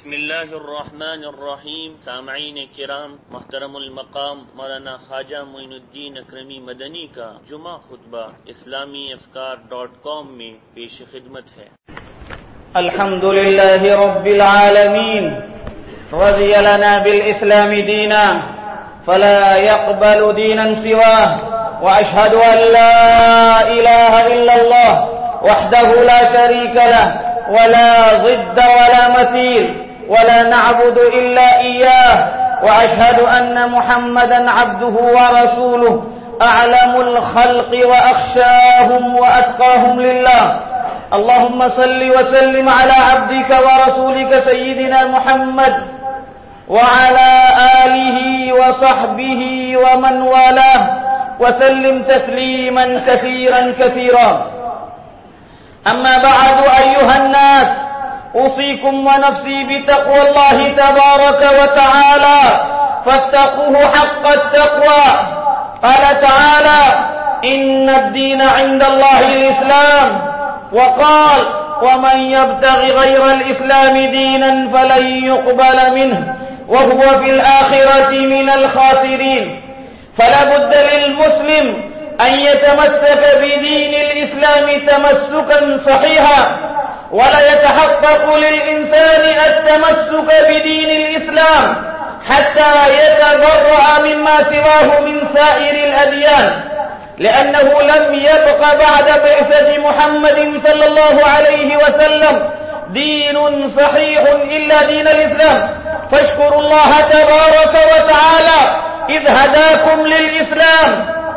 بسم اللہ الرحمن الرحیم. سامعین کرام، محترم المقام مولانا خواجہ معین الدین اکرمی مدنی کا جمعہ خطبہ اسلامی افکار.com میں پیش خدمت ہے. الحمد لله رب العالمين رضي لنا بالإسلام دينا فلا يقبل دينا سواه، وأشهد أن لا إله إلا الله وحده لا شريك له ولا ضد ولا مثيل، ولا نعبد إلا إياه، وأشهد أن محمدا عبده ورسوله أعلم الخلق وأخشاهم وأتقاهم لله. اللهم صل وسلم على عبدك ورسولك سيدنا محمد وعلى آله وصحبه ومن والاه وسلم تسليما كثيرا كثيرا. أما بعد أيها الناس، أوصيكم ونفسي بتقوى الله تبارك وتعالى، فاتقوه حق التقوى. قال تعالى: إن الدين عند الله الإسلام، وقال: ومن يبتغ غير الإسلام دينا فلن يقبل منه وهو في الآخرة من الخاسرين. فلا بد للمسلم أن يتمسك بدين الإسلام تمسكا صحيحا، ولا يتحقق للإنسان التمسك بدين الإسلام حتى يتبرأ مما سواه من سائر الأديان، لأنه لم يبق بعد بعثة محمد صلى الله عليه وسلم دين صحيح إلا دين الإسلام. فاشكروا الله تبارك وتعالى إذ هداكم للإسلام،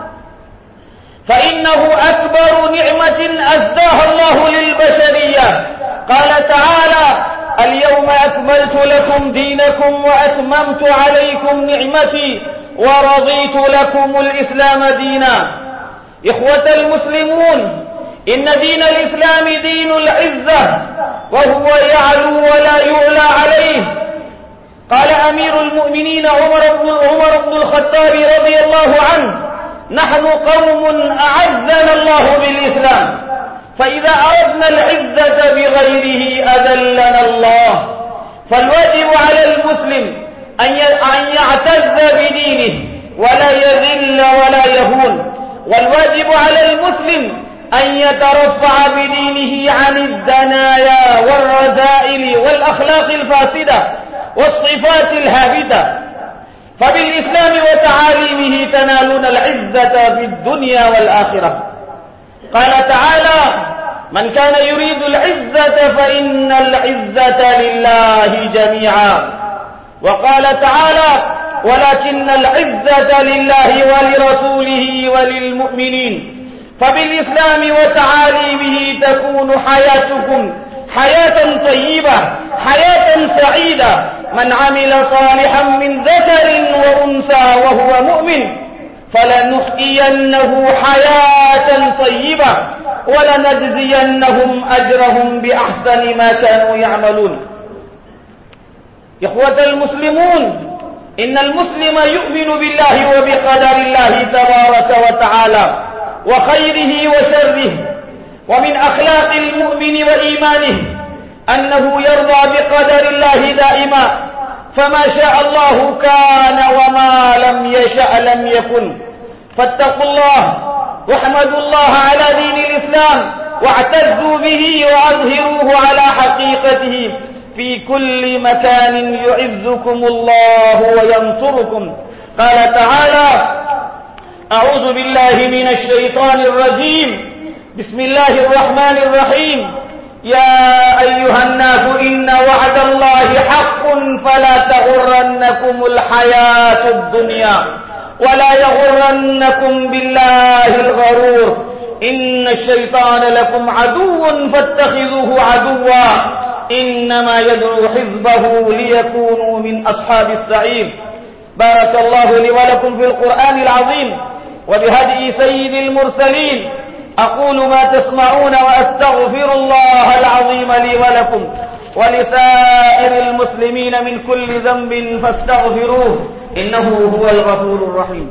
فإنه أكبر نعمة أسداها الله للبشرية. قال تعالى: اليوم أكملت لكم دينكم وأتممت عليكم نعمتي ورضيت لكم الإسلام دينا. إخوة المسلمون، إن دين الإسلام دين العزة، وهو يعلو ولا يعلى عليه. قال أمير المؤمنين عمر بن الخطاب رضي الله عنه: نحن قوم أعزنا الله بالإسلام، فإذا أردنا العزة بغيره أذلنا الله. فالواجب على المسلم أن يعتز بدينه ولا يذل ولا يهون، والواجب على المسلم أن يترفع بدينه عن الدنايا والرذائل والأخلاق الفاسدة والصفات الهابطة. فبالإسلام وتعاليمه تنالون العزة في الدنيا والآخرة. قال تعالى: من كان يريد العزة فإن العزة لله جميعا. وقال تعالى: ولكن العزة لله ولرسوله وللمؤمنين. فبالإسلام وتعاليمه تكون حياتكم حياة طيبة، حياة سعيدة. من عمل صالحا من ذكر وأنثى وهو مؤمن فلنحيينه حياة طيبة ولنجزينهم أجرهم بأحسن ما كانوا يعملون. إخوة المسلمون، إن المسلم يؤمن بالله وبقدر الله تبارك وتعالى وخيره وشره. ومن أخلاق المؤمن وإيمانه أنه يرضى بقدر الله دائما، فما شاء الله كان وما لم يشأ لم يكن. فاتقوا الله واحمدوا الله على دين الإسلام، واعتزوا به وأظهروه على حقيقته في كل مكان يعزكم الله وينصركم. قال تعالى: أعوذ بالله من الشيطان الرجيم، بسم الله الرحمن الرحيم. يا أيها الناس إن وعد الله حق فلا تغرنكم الحياة الدنيا ولا يغرنكم بالله الغرور. إن الشيطان لكم عدو فاتخذوه عدوا، إنما يدعو حزبه ليكونوا من أصحاب السعير. بارك الله لي ولكم في القرآن العظيم وبهدي سيد المرسلين. أقول ما تسمعون وأستغفر الله العظيم لي ولكم ولسائر المسلمين من كل ذنب فاستغفروه إنه هو الغفور الرحيم.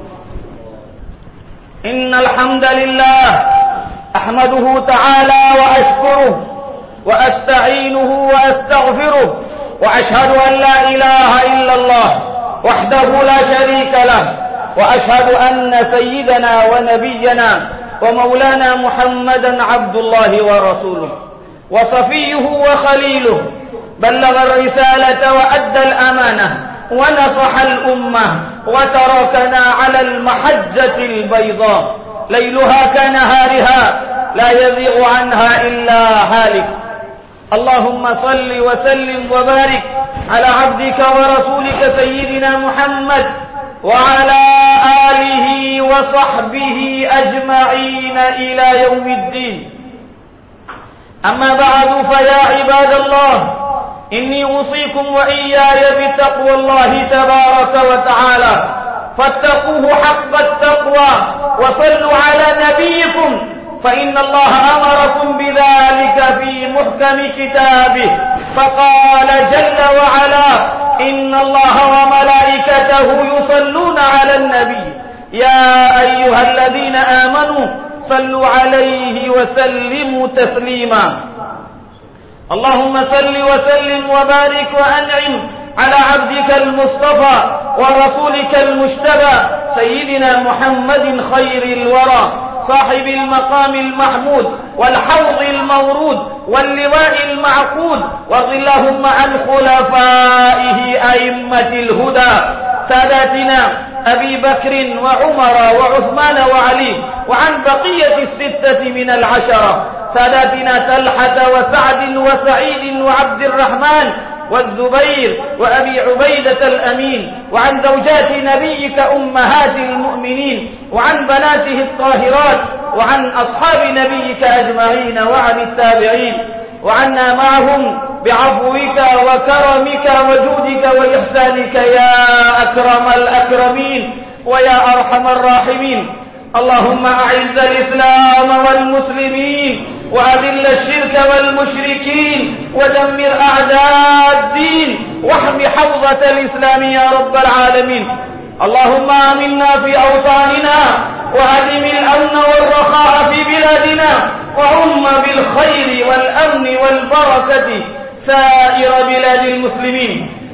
إن الحمد لله أحمده تعالى وأشكره وأستعينه وأستغفره وأشهد أن لا إله إلا الله وحده لا شريك له، وأشهد أن سيدنا ونبينا ومولانا محمدا عبد الله ورسوله وصفيه وخليله، بلغ الرسالة وأدى الأمانة ونصح الأمة وتركنا على المحجة البيضاء ليلها كنهارها لا يزيغ عنها إلا هالك. اللهم صل وسلم وبارك على عبدك ورسولك سيدنا محمد وعلى آله وصحبه أجمعين إلى يوم الدين. أما بعد، فيا عباد الله، إني أوصيكم وإياي بتقوى الله تبارك وتعالى، فاتقوه حق التقوى وصلوا على نبيكم، فإن الله أمركم بذلك في محكم كتابه، فقال جل وعلا: إن الله وملائكته يصلون على النبي يا أيها الذين آمنوا صلوا عليه وسلموا تسليما. اللهم صل وسلم وبارك وأنعم على عبدك المصطفى ورسولك المجتبى سيدنا محمد خير الورى، صاحب المقام المحمود والحوض المورود واللواء المعقود، وارض اللهم عن خلفائه أئمة الهدى ساداتنا أبي بكر وعمر وعثمان وعلي، وعن بقية الستة من العشرة ساداتنا طلحة وسعد وسعيد وعبد الرحمن والزبير وأبي عبيدة الأمين، وعن زوجات نبيك أمهات المؤمنين، وعن بناته الطاهرات، وعن أصحاب نبيك أجمعين، وعن التابعين، وعنا معهم بعفوك وكرمك وجودك وإحسانك يا أكرم الأكرمين ويا أرحم الراحمين. اللهم أعز الإسلام والمسلمين وأذل الشرك والمشركين ودمر أعداء الدين واحم حوضة الإسلام يا رب العالمين. اللهم آمنا في أوطاننا وأدم الأمن والرخاء في بلادنا، وعم بالخير والأمن والبركة سائر بلاد المسلمين.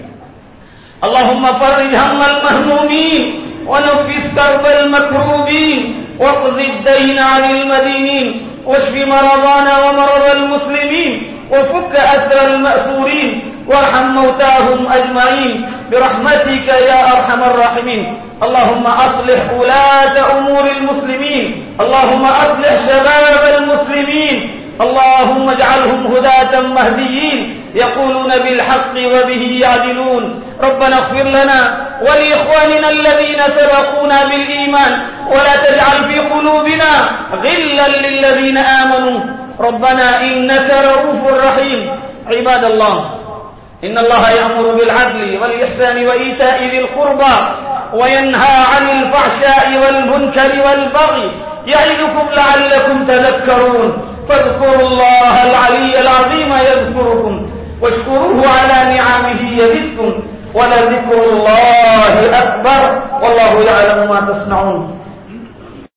اللهم فرج هم المهمومين ونفس كرب المكروبين واقض الدين عن المدينين واشف مرضانا ومرضى المسلمين وفك أسر المأسورين وارحم موتاهم أجمعين برحمتك يا أرحم الراحمين. اللهم أصلح ولاة أمور المسلمين، اللهم أصلح شباب المسلمين، اللهم اجعلهم هداة مهديين يقولون بالحق وبه يعدلون. ربنا اغفر لنا ولإخواننا الذين سبقونا بالإيمان ولا تجعل في قلوبنا غلا للذين آمنوا ربنا إنك رؤوف رحيم. عباد الله، إن الله يأمر بالعدل والإحسان وإيتاء ذي القربى وينهى عن الفحشاء والمنكر والبغي يعظكم لعلكم تذكرون. فاذكروا الله العلي العظيم يذكركم واشكروه على نعمه يزدكم ولذكر الله أكبر والله يعلم ما تصنعون.